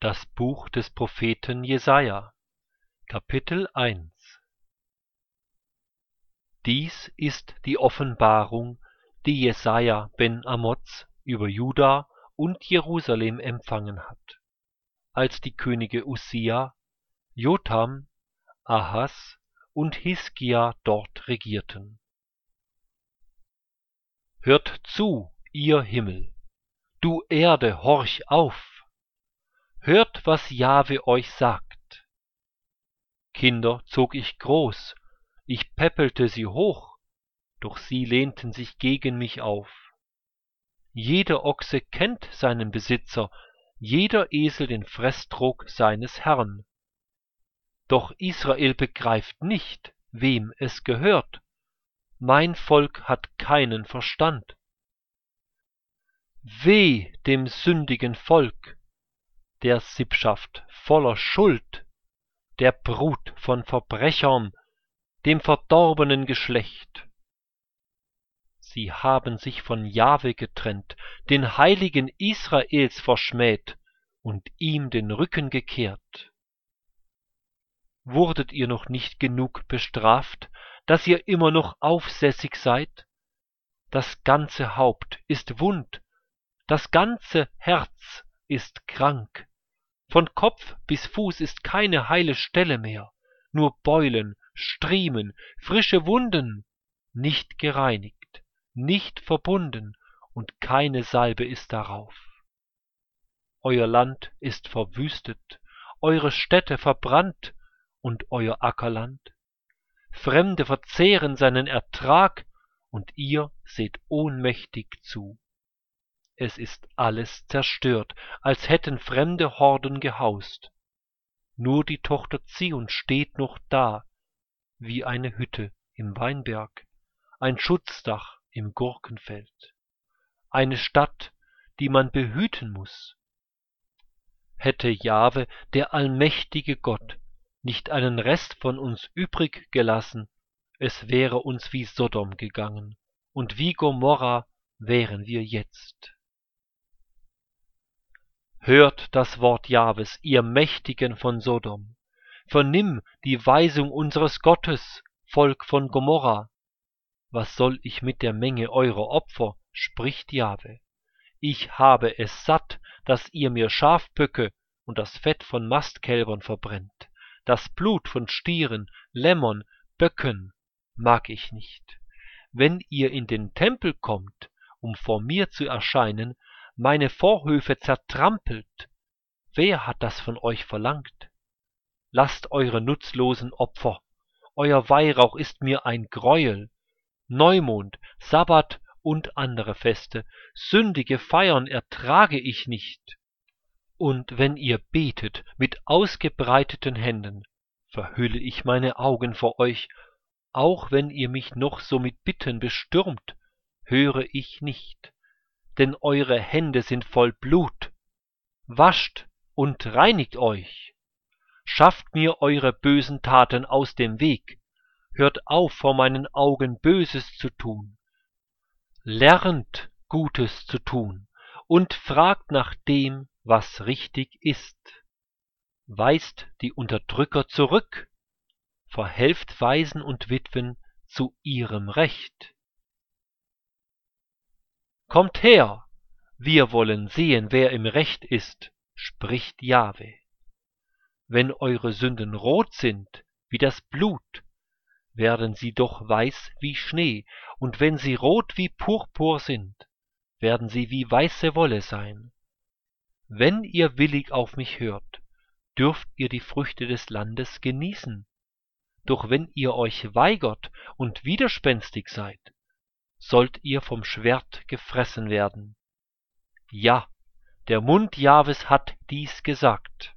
Das Buch des Propheten Jesaja, Kapitel 1. Dies ist die Offenbarung, die Jesaja ben Amoz über Juda und Jerusalem empfangen hat, als die Könige Ussia, Jotham, Ahas und Hiskia dort regierten. Hört zu, ihr Himmel, du Erde, horch auf! Hört, was Jahwe euch sagt. Kinder zog ich groß, ich päppelte sie hoch, doch sie lehnten sich gegen mich auf. Jeder Ochse kennt seinen Besitzer, jeder Esel den Freßtrog seines Herrn. Doch Israel begreift nicht, wem es gehört. Mein Volk hat keinen Verstand. Weh dem sündigen Volk, der Sippschaft voller Schuld, der Brut von Verbrechern, dem verdorbenen Geschlecht. Sie haben sich von Jahwe getrennt, den Heiligen Israels verschmäht und ihm den Rücken gekehrt. Wurdet ihr noch nicht genug bestraft, dass ihr immer noch aufsässig seid? Das ganze Haupt ist wund, das ganze Herz ist krank. Von Kopf bis Fuß ist keine heile Stelle mehr, nur Beulen, Striemen, frische Wunden, nicht gereinigt, nicht verbunden und keine Salbe ist darauf. Euer Land ist verwüstet, eure Städte verbrannt und euer Ackerland. Fremde verzehren seinen Ertrag und ihr seht ohnmächtig zu. Es ist alles zerstört, als hätten fremde Horden gehaust. Nur die Tochter Zion steht noch da, wie eine Hütte im Weinberg, ein Schutzdach im Gurkenfeld, eine Stadt, die man behüten muß. Hätte Jahwe, der allmächtige Gott, nicht einen Rest von uns übrig gelassen, es wäre uns wie Sodom gegangen, und wie Gomorra wären wir jetzt. Hört das Wort Jahwes, ihr Mächtigen von Sodom. Vernimm die Weisung unseres Gottes, Volk von Gomorra. Was soll ich mit der Menge eurer Opfer, spricht Jahwe. Ich habe es satt, dass ihr mir Schafböcke und das Fett von Mastkälbern verbrennt. Das Blut von Stieren, Lämmern, Böcken mag ich nicht. Wenn ihr in den Tempel kommt, um vor mir zu erscheinen, meine Vorhöfe zertrampelt, wer hat das von euch verlangt? Lasst eure nutzlosen Opfer, euer Weihrauch ist mir ein Greuel. Neumond, Sabbat und andere Feste, sündige Feiern ertrage ich nicht. Und wenn ihr betet mit ausgebreiteten Händen, verhülle ich meine Augen vor euch, auch wenn ihr mich noch so mit Bitten bestürmt, höre ich nicht. Denn eure Hände sind voll Blut. Wascht und reinigt euch. Schafft mir eure bösen Taten aus dem Weg. Hört auf, vor meinen Augen Böses zu tun. Lernt, Gutes zu tun und fragt nach dem, was richtig ist. Weist die Unterdrücker zurück. Verhelft Waisen und Witwen zu ihrem Recht. Kommt her, wir wollen sehen, wer im Recht ist, spricht Jahwe. Wenn eure Sünden rot sind wie das Blut, werden sie doch weiß wie Schnee, und wenn sie rot wie Purpur sind, werden sie wie weiße Wolle sein. Wenn ihr willig auf mich hört, dürft ihr die Früchte des Landes genießen. Doch wenn ihr euch weigert und widerspenstig seid, sollt ihr vom Schwert gefressen werden. Ja, der Mund Jahwes hat dies gesagt.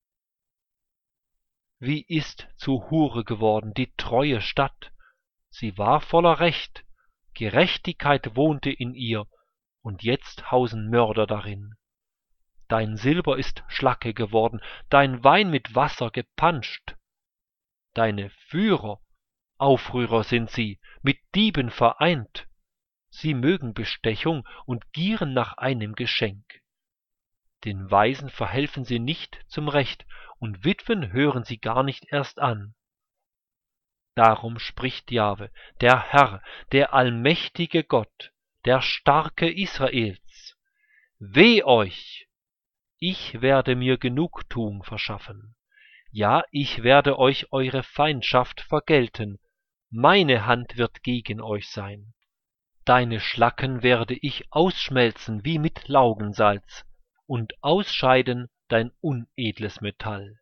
Wie ist zu Hure geworden die treue Stadt? Sie war voller Recht, Gerechtigkeit wohnte in ihr, und jetzt hausen Mörder darin. Dein Silber ist Schlacke geworden, dein Wein mit Wasser gepanscht. Deine Führer, Aufrührer sind sie, mit Dieben vereint. Sie mögen Bestechung und gieren nach einem Geschenk. Den Weisen verhelfen sie nicht zum Recht, und Witwen hören sie gar nicht erst an. Darum spricht Jahwe, der Herr, der allmächtige Gott, der Starke Israels: Weh euch! Ich werde mir Genugtuung verschaffen. Ja, ich werde euch eure Feindschaft vergelten. Meine Hand wird gegen euch sein. Deine Schlacken werde ich ausschmelzen wie mit Laugensalz und ausscheiden dein unedles Metall.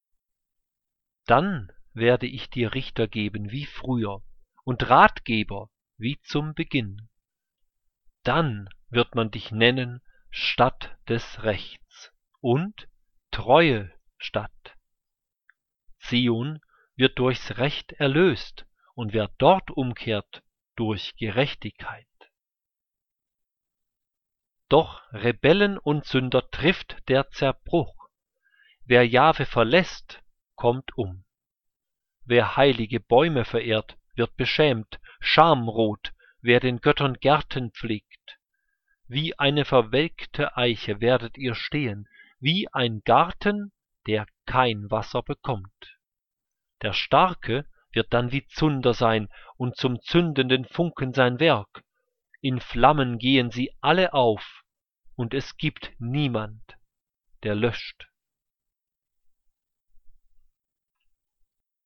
Dann werde ich dir Richter geben wie früher und Ratgeber wie zum Beginn. Dann wird man dich nennen Stadt des Rechts und treue Stadt. Zion wird durchs Recht erlöst, und wer dort umkehrt, durch Gerechtigkeit. Doch Rebellen und Sünder trifft der Zerbruch. Wer Jahwe verlässt, kommt um. Wer heilige Bäume verehrt, wird beschämt, schamrot, wer den Göttern Gärten pflegt. Wie eine verwelkte Eiche werdet ihr stehen, wie ein Garten, der kein Wasser bekommt. Der Starke wird dann wie Zunder sein und zum zündenden Funken sein Werk. In Flammen gehen sie alle auf, und es gibt niemand, der löscht.